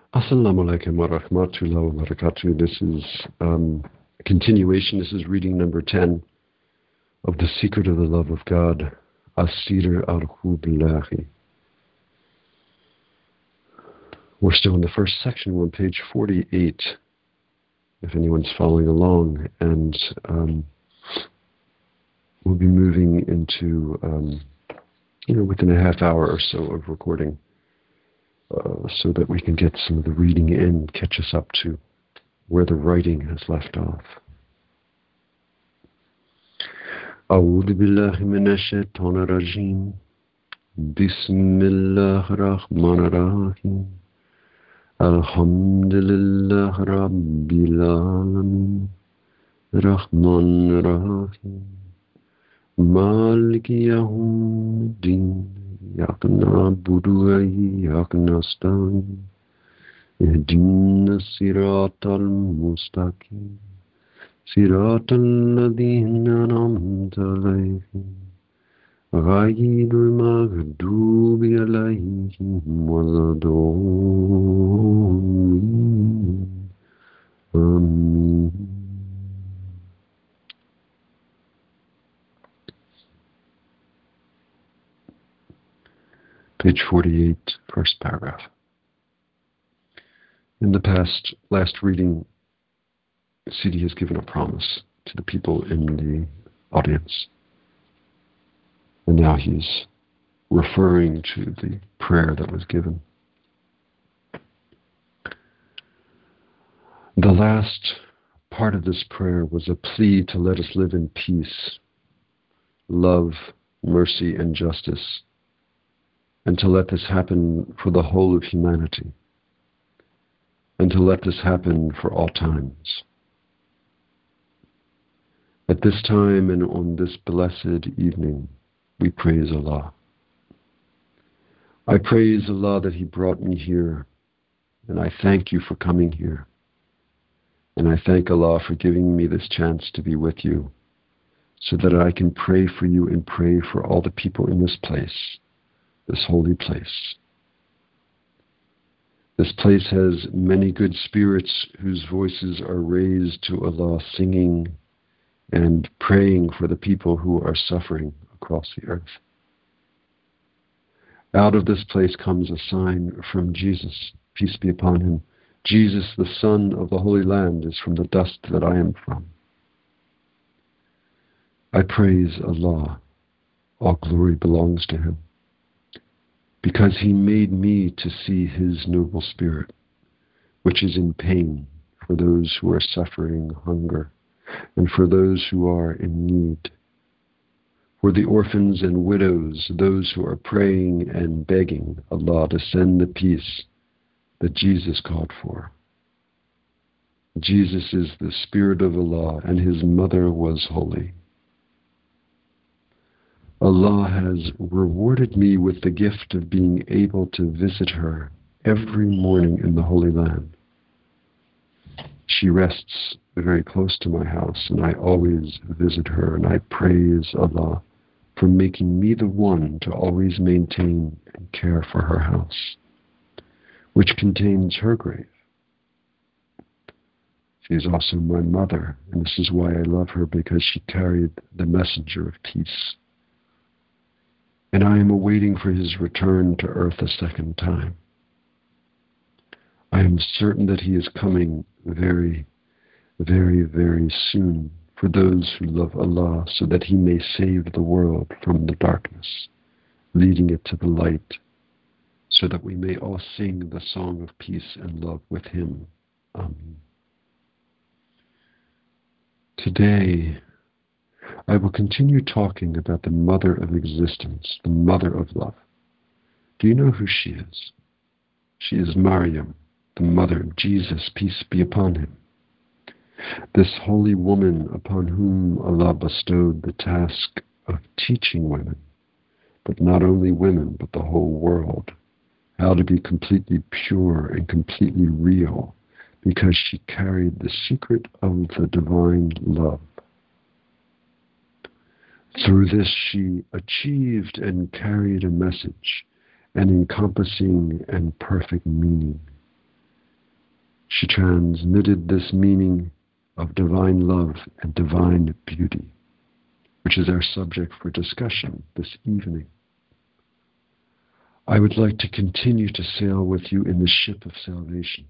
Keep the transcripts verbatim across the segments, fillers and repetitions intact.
Assalamu alaikum wa rahmatullahi wa barakatuh. This is um, a continuation. This is reading number ten of The Secret of the Love of God, As-Sidr al-Hubillahi. We're still in the first section. We're on page forty-eight, if anyone's following along. And um, we'll be moving into, um, you know, within a half hour or so of recording. Uh, so that we can get some of the reading in, catch us up to where the writing has left off. أعوذ بالله من الشيطان الرجيم بسم الله الرحمن الرحيم الحمد لله رب العالمين الرحمن الرحيم مالك يوم الدين إياك نعبد وإياك نستعين اهدنا الصراط المستقيم صراط الذين أنعمت عليهم غير المغضوب عليهم ولا الضالين آمين. Page forty-eight, first paragraph. In the past, last reading, Sidi has given a promise to the people in the audience. And now he's referring to the prayer that was given. The last part of this prayer was a plea to let us live in peace, love, mercy, and justice, and to let this happen for the whole of humanity, and to let this happen for all times. At this time and on this blessed evening, we praise Allah. I praise Allah that He brought me here, and I thank you for coming here. And I thank Allah for giving me this chance to be with you, so that I can pray for you and pray for all the people in this place, this holy place. This place has many good spirits whose voices are raised to Allah, singing and praying for the people who are suffering across the earth. Out of this place comes a sign from Jesus, peace be upon him. Jesus, the Son of the Holy Land, is from the dust that I am from. I praise Allah. All glory belongs to Him, because He made me to see His noble spirit, which is in pain for those who are suffering hunger, and for those who are in need, for the orphans and widows, those who are praying and begging Allah to send the peace that Jesus called for. Jesus is the Spirit of Allah, and His mother was holy. Allah has rewarded me with the gift of being able to visit her every morning in the Holy Land. She rests very close to my house, and I always visit her, and I praise Allah for making me the one to always maintain and care for her house, which contains her grave. She is also my mother, and this is why I love her, because she carried the messenger of peace. And I am awaiting for his return to earth a second time. I am certain that he is coming very, very, very soon for those who love Allah, so that He may save the world from the darkness, leading it to the light, so that we may all sing the song of peace and love with Him. Amen. Today, I will continue talking about the mother of existence, the mother of love. Do you know who she is? She is Maryam, the mother of Jesus, peace be upon him. This holy woman upon whom Allah bestowed the task of teaching women, but not only women, but the whole world, how to be completely pure and completely real, because she carried the secret of the divine love. Through this she achieved and carried a message, an encompassing and perfect meaning. She transmitted this meaning of divine love and divine beauty, which is our subject for discussion this evening. I would like to continue to sail with you in the ship of salvation.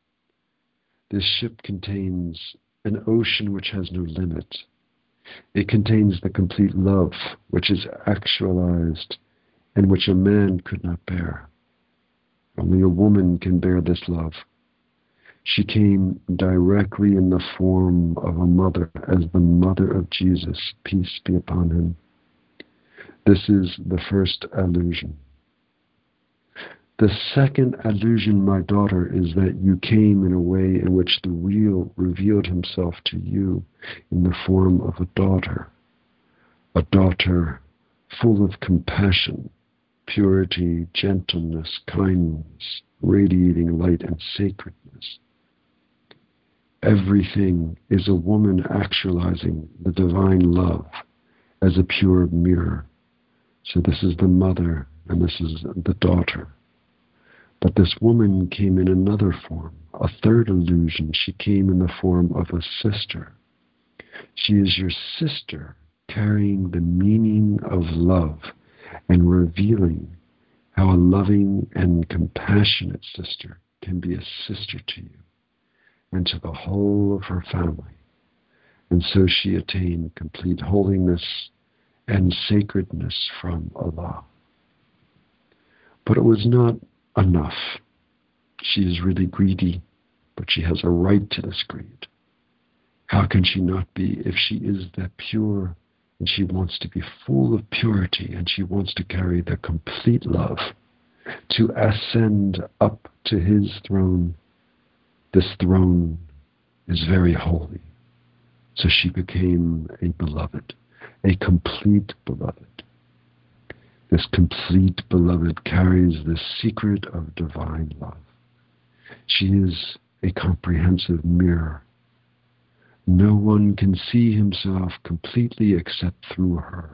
This ship contains an ocean which has no limit. It contains the complete love which is actualized and which a man could not bear. Only a woman can bear this love. She came directly in the form of a mother, as the mother of Jesus, peace be upon him. This is the first allusion. The second allusion, my daughter, is that you came in a way in which the real revealed himself to you in the form of a daughter, a daughter full of compassion, purity, gentleness, kindness, radiating light and sacredness. Everything is a woman actualizing the divine love as a pure mirror. So this is the mother and this is the daughter. But this woman came in another form, a third illusion. She came in the form of a sister. She is your sister, carrying the meaning of love and revealing how a loving and compassionate sister can be a sister to you and to the whole of her family. And so she attained complete holiness and sacredness from Allah. But it was not enough. She is really greedy, but she has a right to this greed. How can she not be if she is that pure and she wants to be full of purity and she wants to carry the complete love to ascend up to his throne? This throne is very holy. So she became a beloved, a complete beloved. This complete beloved carries the secret of divine love. She is a comprehensive mirror. No one can see himself completely except through her.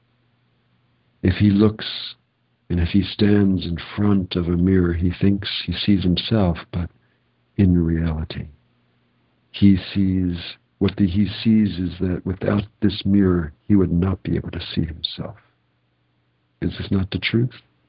If he looks and if he stands in front of a mirror, he thinks he sees himself, but in reality, he sees, what the, he sees is that without this mirror, he would not be able to see himself. Is this not the truth?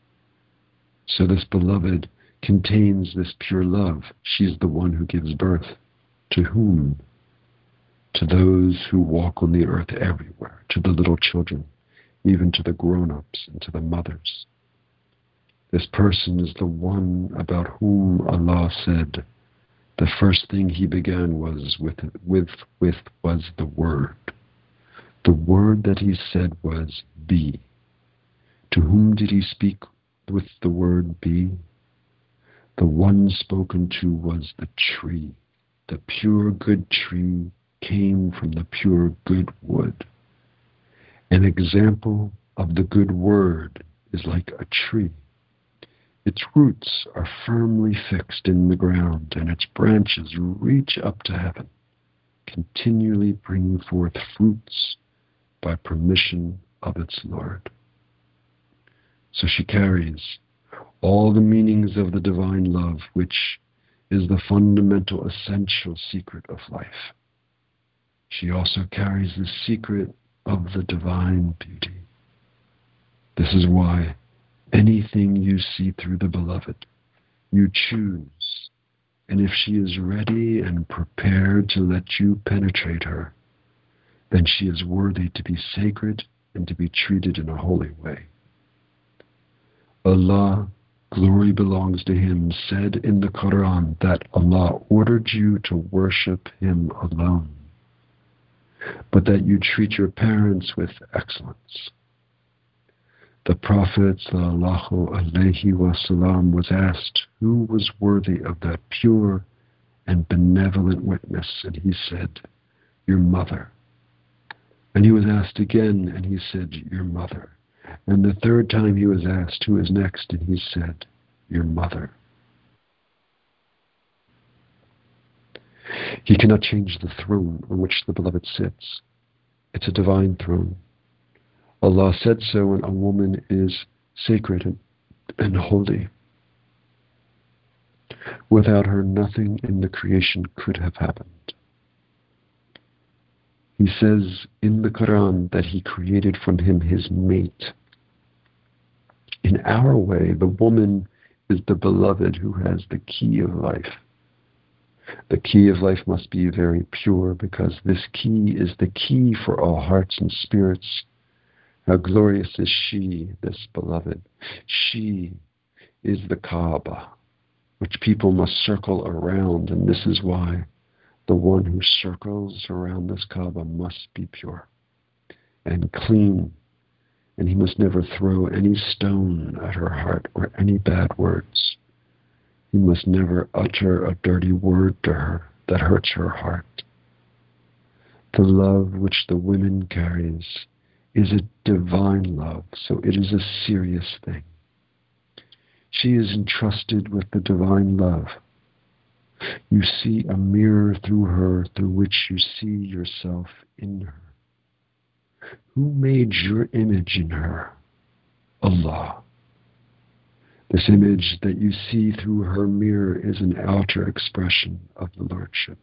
So this beloved contains this pure love. She's the one who gives birth. To whom? To those who walk on the earth everywhere, to the little children, even to the grown-ups and to the mothers. This person is the one about whom Allah said, the first thing he began was with, with, with was the word. The word that he said was be. To whom did he speak with the word be? The one spoken to was the tree. The pure good tree came from the pure good wood. An example of the good word is like a tree. Its roots are firmly fixed in the ground, and its branches reach up to heaven, continually bringing forth fruits by permission of its Lord. So she carries all the meanings of the divine love, which is the fundamental, essential secret of life. She also carries the secret of the divine beauty. This is why anything you see through the beloved, you choose. And if she is ready and prepared to let you penetrate her, then she is worthy to be sacred and to be treated in a holy way. Allah, glory belongs to him, said in the Quran that Allah ordered you to worship him alone, but that you treat your parents with excellence. The Prophet sallallahu alaihi wasallam was asked who was worthy of that pure and benevolent witness, and he said, your mother. And he was asked again, and he said, your mother. And the third time he was asked, who is next? And he said, your mother. He cannot change the throne on which the beloved sits. It's a divine throne. Allah said so, and a woman is sacred and, and holy. Without her, nothing in the creation could have happened. He says in the Quran that he created from him his mate. In our way, the woman is the beloved who has the key of life. The key of life must be very pure, because this key is the key for all hearts and spirits. How glorious is she, this beloved. She is the Kaaba, which people must circle around, and this is why the one who circles around this Kaaba must be pure and clean, and he must never throw any stone at her heart or any bad words. He must never utter a dirty word to her that hurts her heart. The love which the woman carries is a divine love, so it is a serious thing. She is entrusted with the divine love. You see a mirror through her, through which you see yourself in her. Who made your image in her? Allah. This image that you see through her mirror is an outer expression of the Lordship.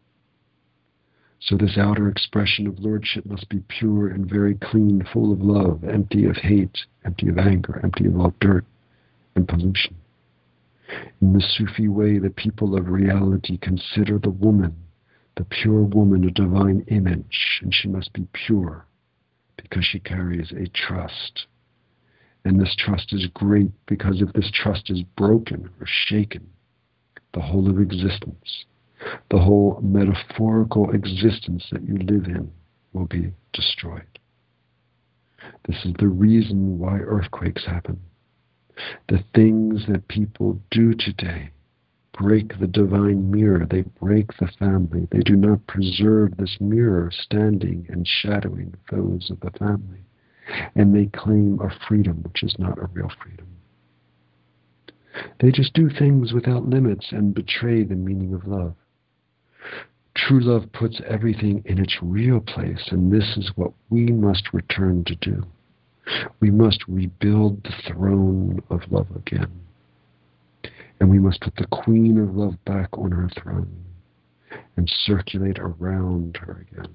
So this outer expression of Lordship must be pure and very clean, full of love, empty of hate, empty of anger, empty of all dirt and pollution. In the Sufi way, the people of reality consider the woman, the pure woman, a divine image, and she must be pure because she carries a trust. And this trust is great, because if this trust is broken or shaken, the whole of existence, the whole metaphorical existence that you live in, will be destroyed. This is the reason why earthquakes happen. The things that people do today break the divine mirror. They break the family. They do not preserve this mirror standing and shadowing those of the family. And they claim a freedom which is not a real freedom. They just do things without limits and betray the meaning of love. True love puts everything in its real place, and this is what we must return to do. We must rebuild the throne of love again. And we must put the Queen of Love back on her throne and circulate around her again.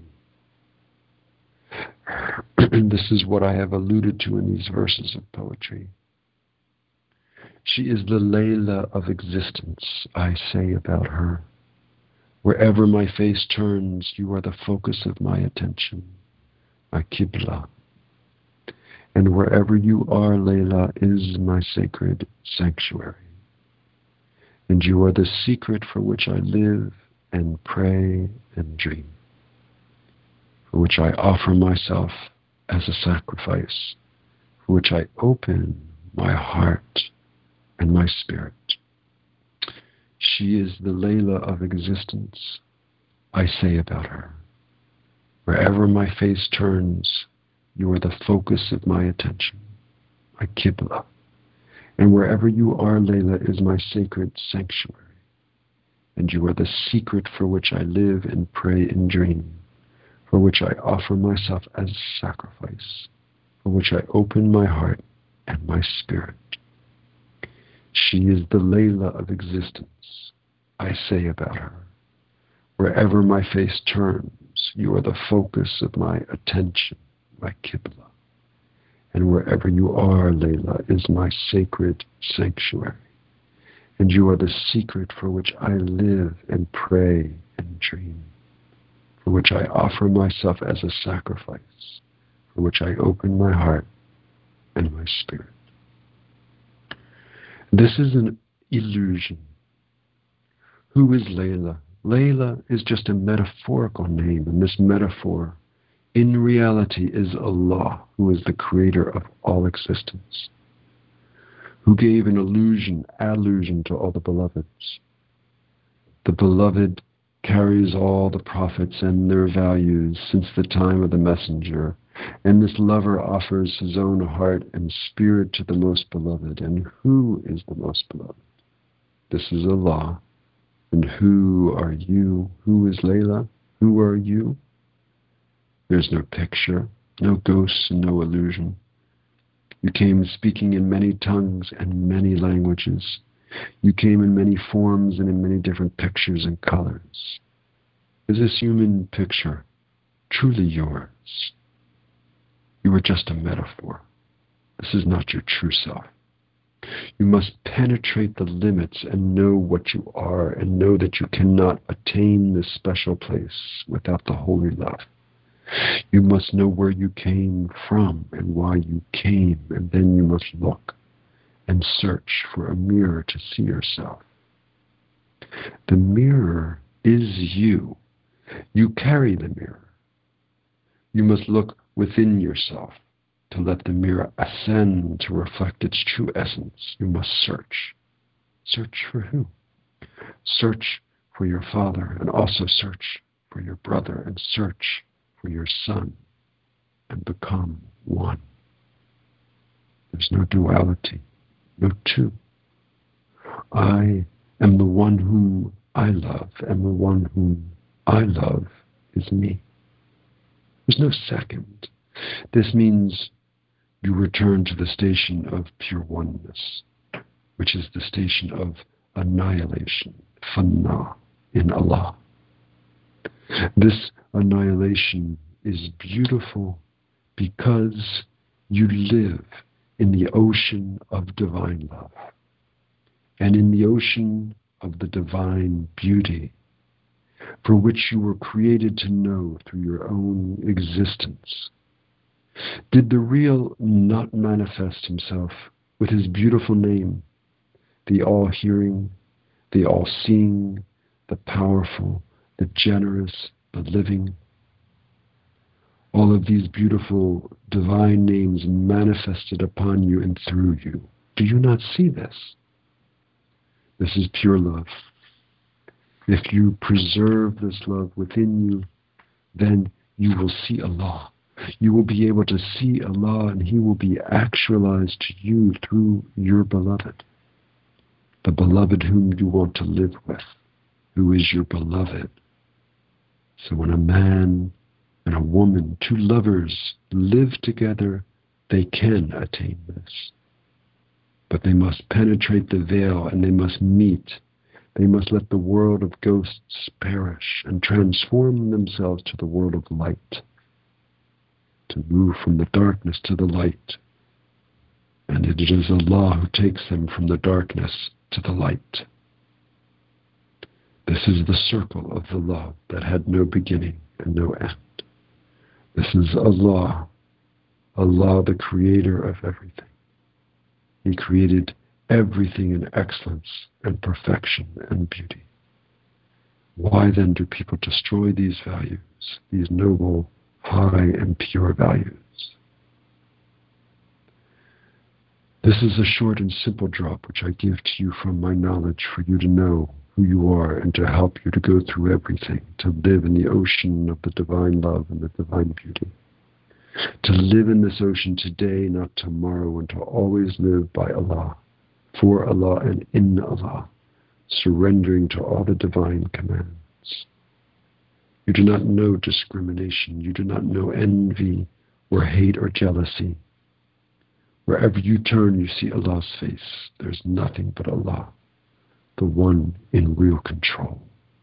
This is what I have alluded to in these verses of poetry. She is the Layla of existence, I say about her. Wherever my face turns, you are the focus of my attention, my Qibla. And wherever you are, Layla, is my sacred sanctuary. And you are the secret for which I live and pray and dream, for which I offer myself as a sacrifice, for which I open my heart and my spirit. She is the Layla of existence, I say about her. Wherever my face turns, you are the focus of my attention, my Qibla. And wherever you are, Layla, is my sacred sanctuary. And you are the secret for which I live and pray and dream, for which I offer myself as sacrifice, for which I open my heart and my spirit. She is the Layla of existence, I say about her. Wherever my face turns, you are the focus of my attention, my Qibla. And wherever you are, Layla, is my sacred sanctuary. And you are the secret for which I live and pray and dream, for which I offer myself as a sacrifice, for which I open my heart and my spirit. This is an illusion. Who is Layla? Layla is just a metaphorical name, and this metaphor, in reality, is Allah, who is the creator of all existence, who gave an illusion, allusion to all the beloveds. The beloved carries all the prophets and their values since the time of the messenger, and this lover offers his own heart and spirit to the most beloved. And who is the most beloved? This is Allah. And who are you? Who is Layla? Who are you? There's no picture, no ghosts, and no illusion. You came speaking in many tongues and many languages. You came in many forms and in many different pictures and colors. Is this human picture truly yours? You are just a metaphor. This is not your true self. You must penetrate the limits and know what you are, and know that you cannot attain this special place without the holy love. You must know where you came from and why you came, and then you must look and search for a mirror to see yourself. The mirror is you. You carry the mirror. You must look within yourself to let the mirror ascend to reflect its true essence. You must search. Search for who? Search for your father, and also search for your brother, and search for your son, and become one. There's no duality, no two. I am the one whom I love, and the one whom I love is me. There's no second. This means you return to the station of pure oneness, which is the station of annihilation, fana, in Allah. This annihilation is beautiful because you live in the ocean of divine love, and in the ocean of the divine beauty, for which you were created to know through your own existence. Did the real not manifest himself with his beautiful name, the all-hearing, the all-seeing, the powerful, the generous, the living? All of these beautiful divine names manifested upon you and through you. Do you not see this? This is pure love. If you preserve this love within you, then you will see Allah. You will be able to see Allah, and He will be actualized to you through your beloved. The beloved whom you want to live with, who is your beloved. So when a man and a woman, two lovers, live together, they can attain this. But they must penetrate the veil, and they must meet. They must let the world of ghosts perish and transform themselves to the world of light, to move from the darkness to the light. And it is Allah who takes them from the darkness to the light. This is the circle of the love that had no beginning and no end. This is Allah, Allah the creator of everything. He created everything in excellence and perfection and beauty. Why then do people destroy these values, these noble, high, and pure values? This is a short and simple drop which I give to you from my knowledge for you to know who you are and to help you to go through everything, to live in the ocean of the divine love and the divine beauty. To live in this ocean today, not tomorrow, and to always live by Allah, for Allah, and in Allah, surrendering to all the divine commands. You do not know discrimination. You do not know envy or hate or jealousy. Wherever you turn, you see Allah's face. There's nothing but Allah, the one in real control.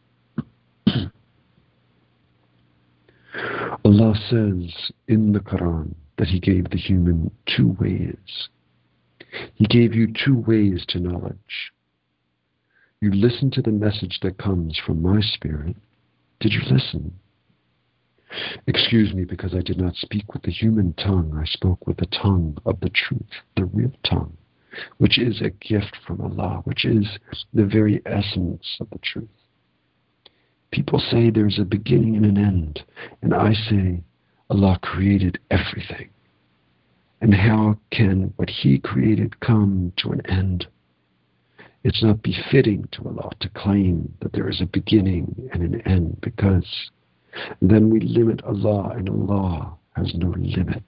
Allah says in the Quran that He gave the human two ways. He gave you two ways to knowledge. You listen to the message that comes from my spirit. Did you listen? Excuse me, because I did not speak with the human tongue. I spoke with the tongue of the truth, the real tongue, which is a gift from Allah, which is the very essence of the truth. People say there's a beginning and an end, and I say Allah created everything. And how can what He created come to an end? It's not befitting to Allah to claim that there is a beginning and an end, because then we limit Allah, and Allah has no limit.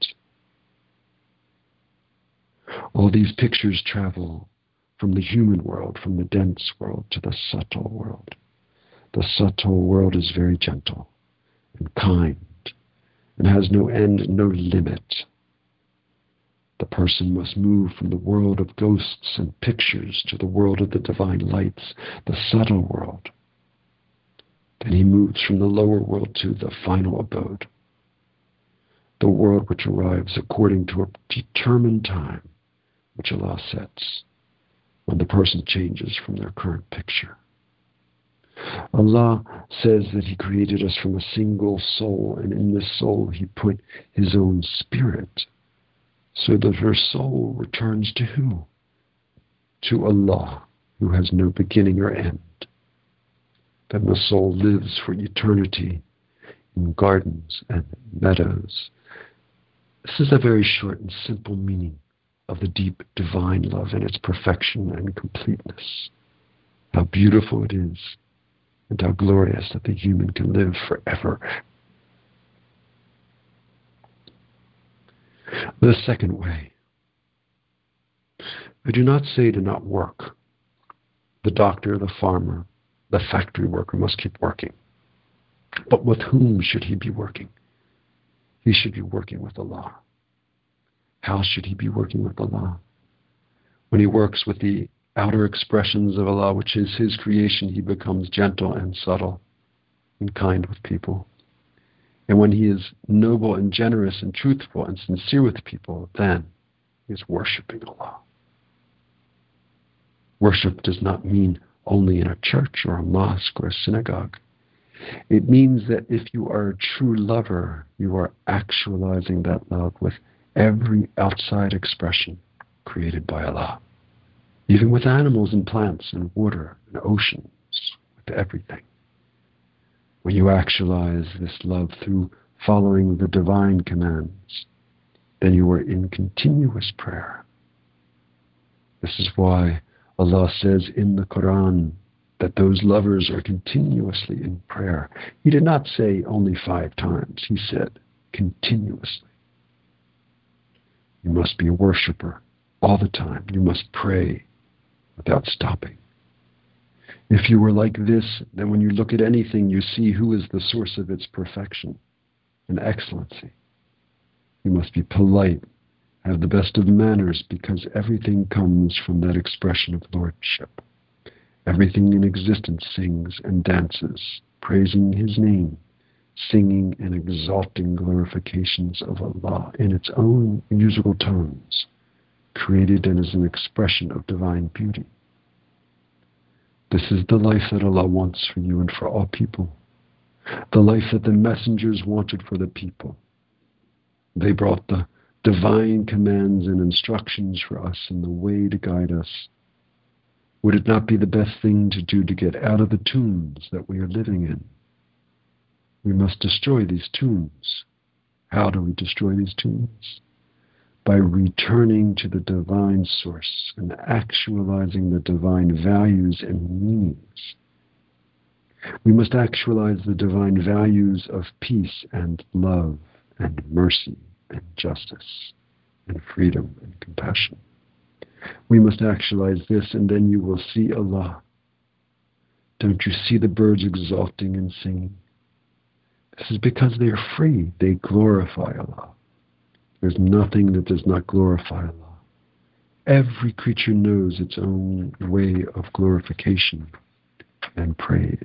All these pictures travel from the human world, from the dense world to the subtle world. The subtle world is very gentle and kind and has no end, no limit. The person must move from the world of ghosts and pictures to the world of the divine lights, the subtle world. Then he moves from the lower world to the final abode, the world which arrives according to a determined time which Allah sets when the person changes from their current picture. Allah says that He created us from a single soul, and in this soul He put His own spirit, so that her soul returns to who? To Allah, who has no beginning or end. Then the soul lives for eternity in gardens and meadows. This is a very short and simple meaning of the deep divine love and its perfection and completeness. How beautiful it is, and how glorious that the human can live forever. The second way. I do not say to not work. The doctor, the farmer, the factory worker must keep working. But with whom should he be working? He should be working with Allah. How should he be working with Allah? When he works with the outer expressions of Allah, which is His creation, he becomes gentle and subtle and kind with people. And when he is noble and generous and truthful and sincere with people, then he is worshiping Allah. Worship does not mean only in a church or a mosque or a synagogue. It means that if you are a true lover, you are actualizing that love with every outside expression created by Allah. Even with animals and plants and water and oceans, with everything. When you actualize this love through following the divine commands, then you are in continuous prayer. This is why Allah says in the Quran that those lovers are continuously in prayer. He did not say only five times. He said continuously. You must be a worshiper all the time. You must pray without stopping. If you were like this, then when you look at anything, you see who is the source of its perfection and excellency. You must be polite, have the best of manners, because everything comes from that expression of lordship. Everything in existence sings and dances, praising His name, singing and exalting glorifications of Allah in its own musical tones, created and as an expression of divine beauty. This is the life that Allah wants for you and for all people. The life that the messengers wanted for the people. They brought the divine commands and instructions for us and the way to guide us. Would it not be the best thing to do to get out of the tombs that we are living in? We must destroy these tombs. How do we destroy these tombs? By returning to the divine source and actualizing the divine values and meanings. We must actualize the divine values of peace and love and mercy and justice and freedom and compassion. We must actualize this, and then you will see Allah. Don't you see the birds exalting and singing? This is because they are free. They glorify Allah. There's nothing that does not glorify Allah. Every creature knows its own way of glorification and praise.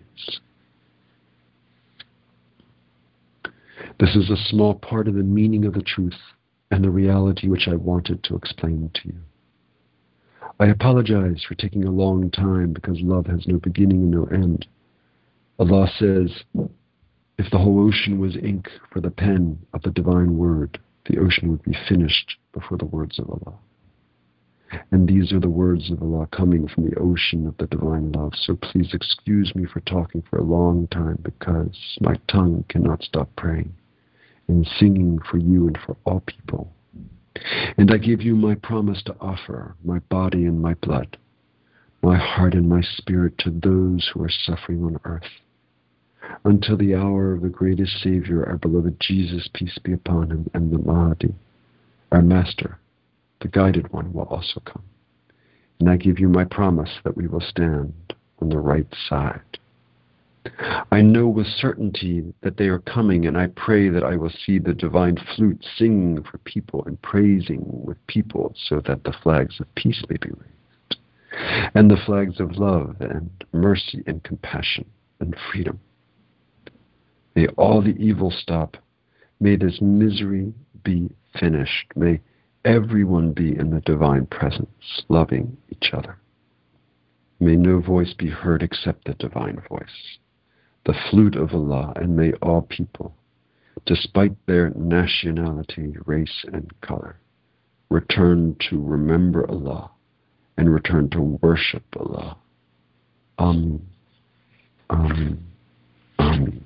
This is a small part of the meaning of the truth and the reality which I wanted to explain to you. I apologize for taking a long time because love has no beginning and no end. Allah says, if the whole ocean was ink for the pen of the divine word, the ocean would be finished before the words of Allah. And these are the words of Allah coming from the ocean of the divine love. So please excuse me for talking for a long time because my tongue cannot stop praying and singing for you and for all people. And I give you my promise to offer my body and my blood, my heart and my spirit to those who are suffering on earth, until the hour of the greatest Savior, our beloved Jesus, peace be upon him, and the Mahdi, our Master, the guided one, will also come. And I give you my promise that we will stand on the right side. I know with certainty that they are coming, and I pray that I will see the divine flute singing for people and praising with people, so that the flags of peace may be raised, and the flags of love and mercy and compassion and freedom. May all the evil stop. May this misery be finished. May everyone be in the divine presence, loving each other. May no voice be heard except the divine voice, the flute of Allah, and may all people, despite their nationality, race, and color, return to remember Allah and return to worship Allah. Amen. Amen. Amen.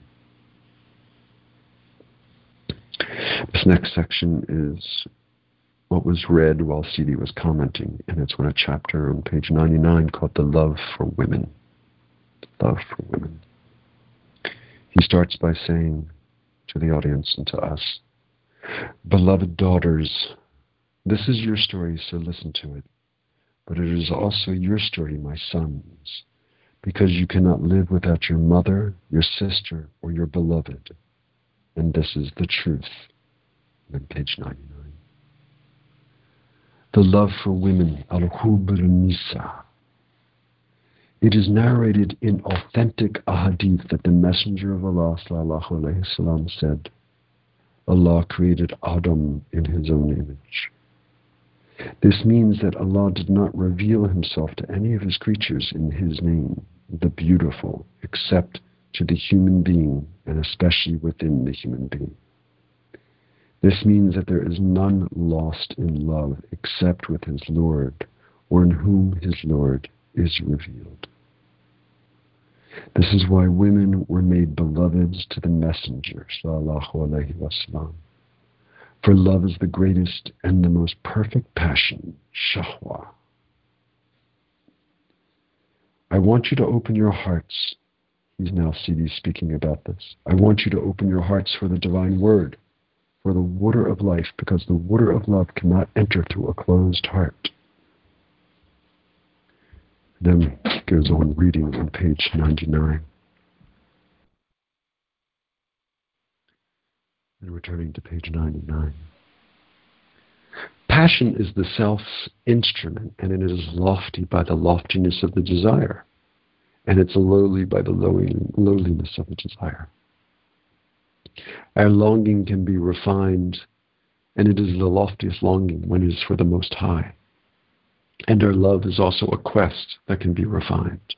This next section is what was read while C D was commenting, and it's on a chapter on page ninety-nine called The Love for Women. Love for Women. He starts by saying to the audience and to us, "Beloved daughters, this is your story, so listen to it. But it is also your story, my sons, because you cannot live without your mother, your sister, or your beloved. And this is the truth." On page ninety-nine. The love for women, al-Hub al-Nisa. It is narrated in authentic ahadith that the Messenger of Allah sallallahu alayhi wasallam said, Allah created Adam in his own image. This means that Allah did not reveal himself to any of his creatures in his name, the beautiful, except to the human being, and especially within the human being. This means that there is none lost in love except with his Lord, or in whom his Lord is revealed. This is why women were made beloveds to the Messenger, sallallahu alaihi wasallam. For love is the greatest and the most perfect passion, shahwa. I want you to open your hearts. He's now C D speaking about this. I want you to open your hearts for the divine word, for the water of life, because the water of love cannot enter through a closed heart. Then goes on reading on page ninety-nine. And returning to page ninety-nine. Passion is the self's instrument, and it is lofty by the loftiness of the desire, and it's lowly by the lowliness of the desire. Our longing can be refined, and it is the loftiest longing when it is for the Most High. And our love is also a quest that can be refined.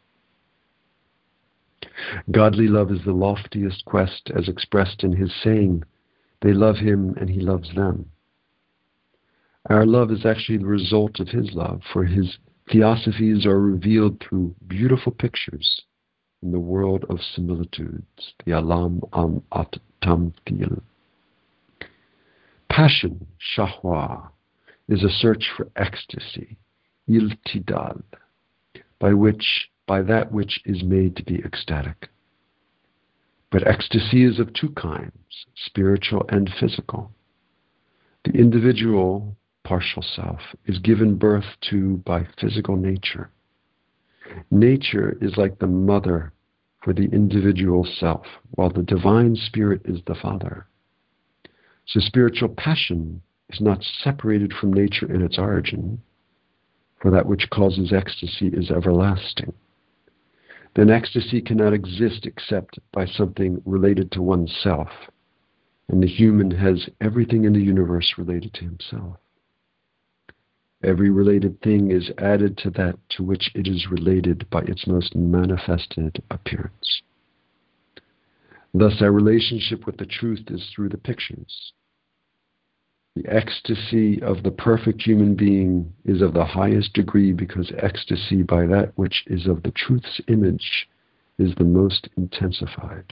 Godly love is the loftiest quest, as expressed in his saying, they love him and he loves them. Our love is actually the result of his love, for his theosophies are revealed through beautiful pictures in the world of similitudes, the alam am at tamthil. Passion, shahwa, is a search for ecstasy, iltidal, by which, by that which is made to be ecstatic. But ecstasy is of two kinds, spiritual and physical. The individual, partial self, is given birth to by physical nature. Nature is like the mother for the individual self, while the divine spirit is the father. So spiritual passion is not separated from nature in its origin, for that which causes ecstasy is everlasting. Then ecstasy cannot exist except by something related to oneself, and the human has everything in the universe related to himself. Every related thing is added to that to which it is related by its most manifested appearance. Thus, our relationship with the truth is through the pictures. The ecstasy of the perfect human being is of the highest degree, because ecstasy by that which is of the truth's image is the most intensified.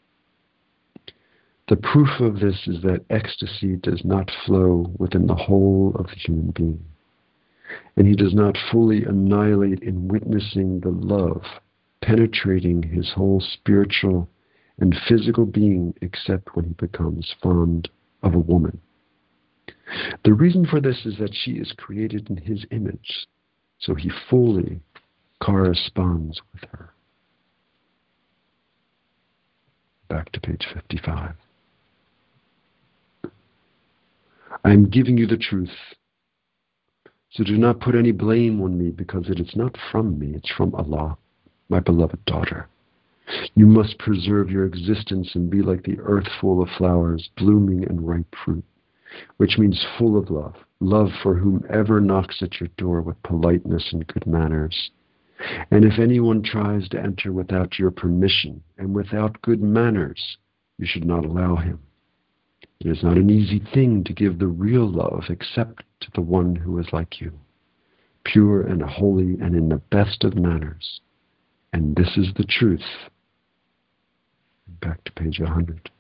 The proof of this is that ecstasy does not flow within the whole of the human being, and he does not fully annihilate in witnessing the love penetrating his whole spiritual and physical being, except when he becomes fond of a woman. The reason for this is that she is created in his image, so he fully corresponds with her. back to page fifty-five. I am giving you the truth. So do not put any blame on me, because it is not from me, it's from Allah, my beloved daughter. You must preserve your existence and be like the earth full of flowers, blooming and ripe fruit, which means full of love, love for whomever knocks at your door with politeness and good manners. And if anyone tries to enter without your permission and without good manners, you should not allow him. It is not an easy thing to give the real love except to the one who is like you, pure and holy and in the best of manners. And this is the truth. Back to page one hundred.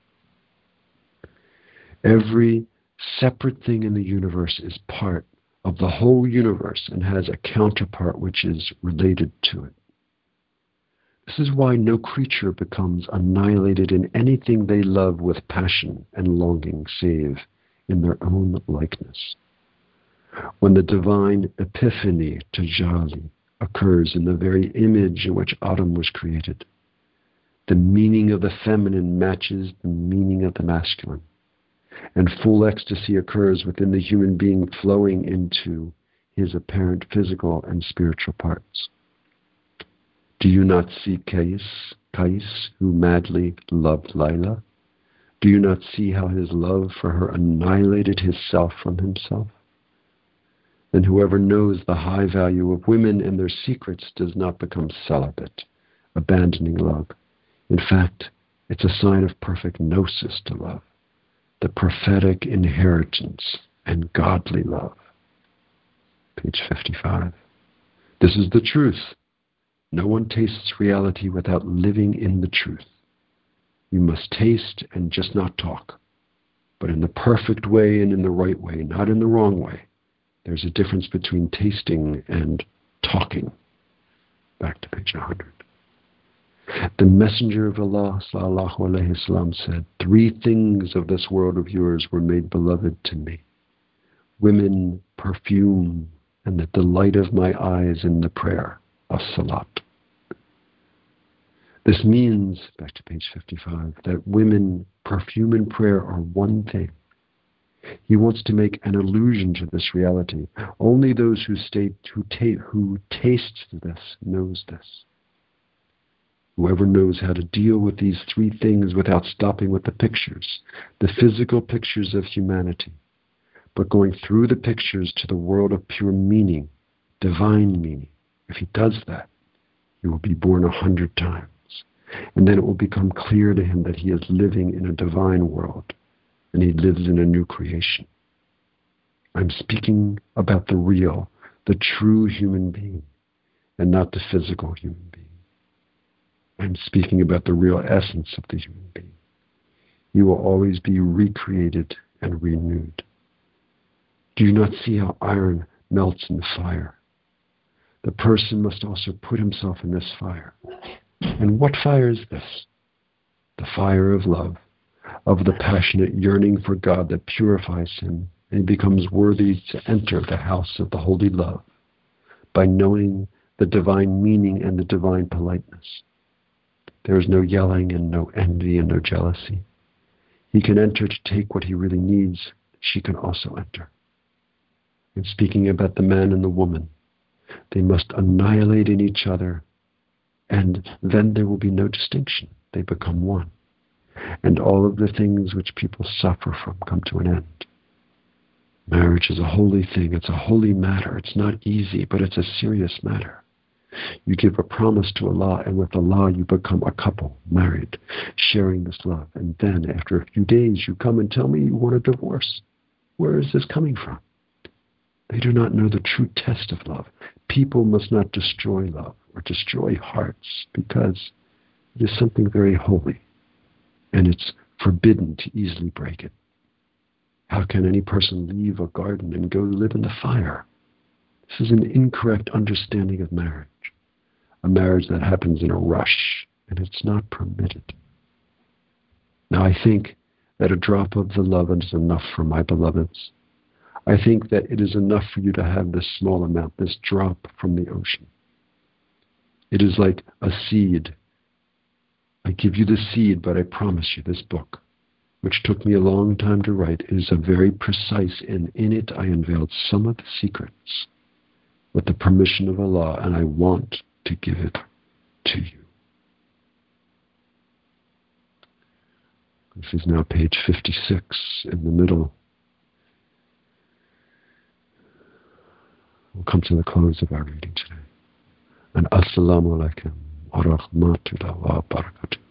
Every separate thing in the universe is part of the whole universe and has a counterpart which is related to it. This is why no creature becomes annihilated in anything they love with passion and longing, save in their own likeness. When the divine epiphany, tajalli, occurs in the very image in which Adam was created, the meaning of the feminine matches the meaning of the masculine, and full ecstasy occurs within the human being, flowing into his apparent physical and spiritual parts. Do you not see Qais, Qais, who madly loved Layla? Do you not see how his love for her annihilated his self from himself? Then whoever knows the high value of women and their secrets does not become celibate, abandoning love. In fact, it's a sign of perfect gnosis to love, the prophetic inheritance and godly love. Page fifty-five. This is the truth. No one tastes reality without living in the truth. You must taste and just not talk, but in the perfect way and in the right way, not in the wrong way. There's a difference between tasting and talking. Back to page one hundred. The Messenger of Allah sallallahu alaihi wasallam said, three things of this world of yours were made beloved to me: women, perfume, and the delight of my eyes in the prayer of salat. This means, back to page fifty-five, that women, perfume, and prayer are one thing. He wants to make an allusion to this reality. Only those who, state, who, ta- who taste this knows this. Whoever knows how to deal with these three things without stopping with the pictures, the physical pictures of humanity, but going through the pictures to the world of pure meaning, divine meaning, if he does that, he will be born a hundred times. And then it will become clear to him that he is living in a divine world, and he lives in a new creation. I'm speaking about the real, the true human being, and not the physical human being. I'm speaking about the real essence of the human being. He will always be recreated and renewed. Do you not see how iron melts in fire? The person must also put himself in this fire. And what fire is this? The fire of love, of the passionate yearning for God that purifies him, and he becomes worthy to enter the house of the holy love by knowing the divine meaning and the divine politeness. There is no yelling and no envy and no jealousy. He can enter to take what he really needs. She can also enter. And speaking about the man and the woman, they must annihilate in each other, and then there will be no distinction. They become one. And all of the things which people suffer from come to an end. Marriage is a holy thing. It's a holy matter. It's not easy, but it's a serious matter. You give a promise to Allah, and with Allah you become a couple, married, sharing this love. And then after a few days you come and tell me you want a divorce. Where is this coming from? They do not know the true test of love. People must not destroy love or destroy hearts, because it is something very holy, and it's forbidden to easily break it. How can any person leave a garden and go live in the fire? This is an incorrect understanding of marriage. A marriage that happens in a rush, and it's not permitted. Now I think that a drop of the love is enough for my beloveds. I think that it is enough for you to have this small amount, this drop from the ocean. It is like a seed. A I give you the seed, but I promise you this book, which took me a long time to write, is a very precise, and in it I unveiled some of the secrets with the permission of Allah, and I want to give it to you. This is now page fifty-six in the middle. We'll come to the close of our reading today. And Assalamu alaikum wa rahmatullahi wa barakatuh.